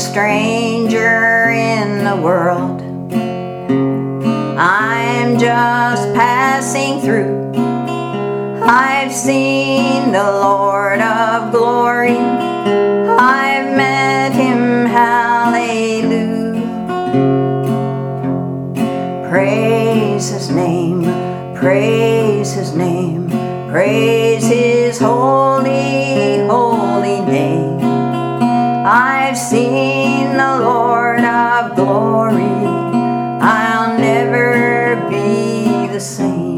stranger in the world. I'm just passing through. I've seen the Lord of glory. I've met him, hallelujah. Praise his name, praise his name, praise his holy, holy name. I've seen the Lord of glory. I'll never be the same.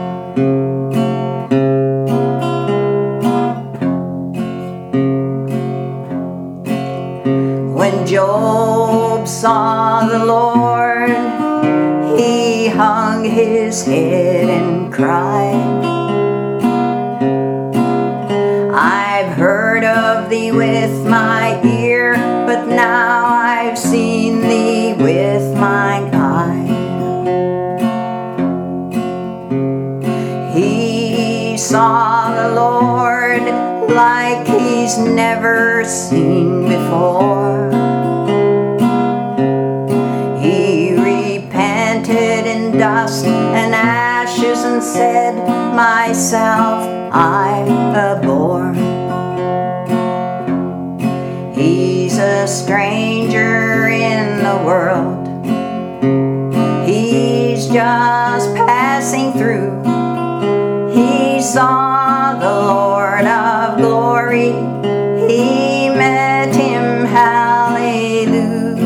When Job saw the Lord, he hung his head and cried. I've heard of thee with my ear, but now I've seen thee with mine eye. He saw the Lord like he's never seen before. He repented in dust and ashes and said, myself I abhor. He's a stranger in the world. He's just passing through. He saw the Lord of glory. He met him, hallelujah.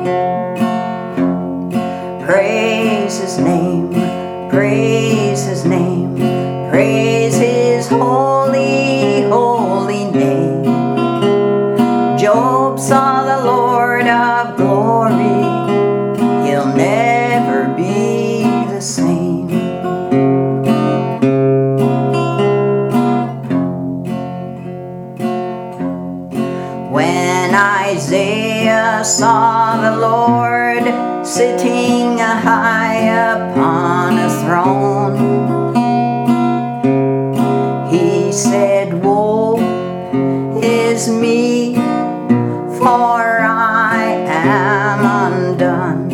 Praise his name, praise his name, praise his holy, holy name. Job saw the Lord of glory. He'll never be the same. When Isaiah saw the Lord sitting high upon a throne, he said, woe is me, for I am undone.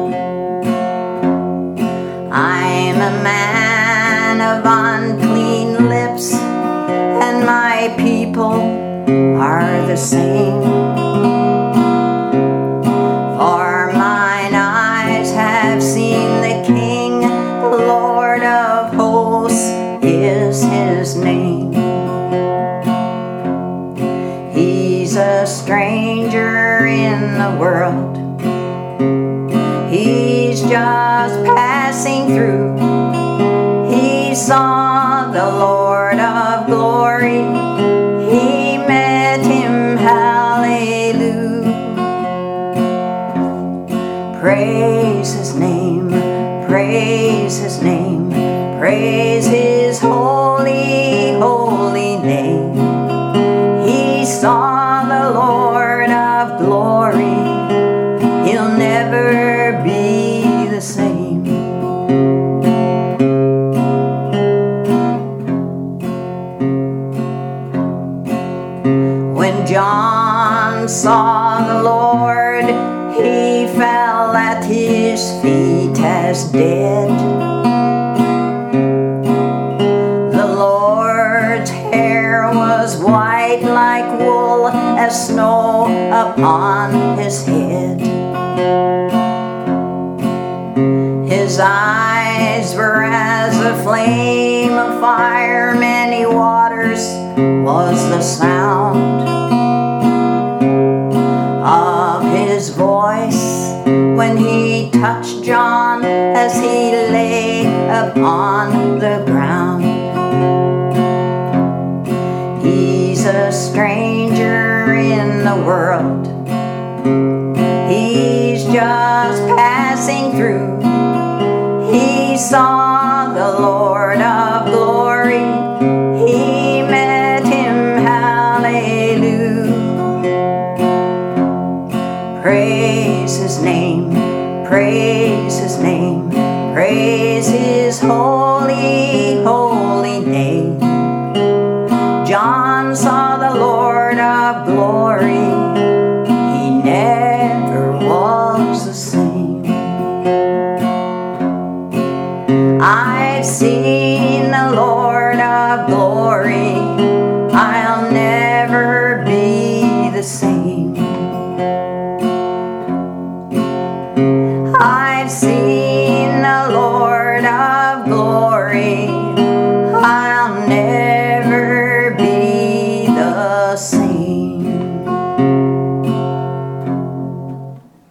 I'm a man of unclean lips, and my people are the same. For mine eyes have seen the King, the Lord of hosts is his name. He's a stranger in the world. He's just passing through. He saw the Lord of glory. He met him, hallelujah. Praise his name, praise his name, praise his holy, holy name. He saw the Lord of glory. He'll never be the same. When John saw the Lord, he fell at his feet as dead. The Lord's hair was white like wool, as snow upon his head. His eyes were as a flame of fire, many waters was the sound of his voice when he touched John as he lay upon the ground. He's a stranger in the world. He's just passing through. He saw the Lord